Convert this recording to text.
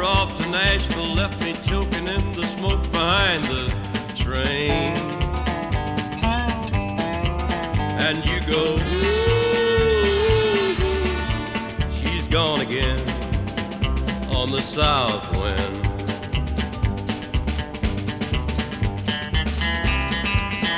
off to Nashville, left me choking in the smoke behind the train. And you go, ooh, she's gone again on the south wind.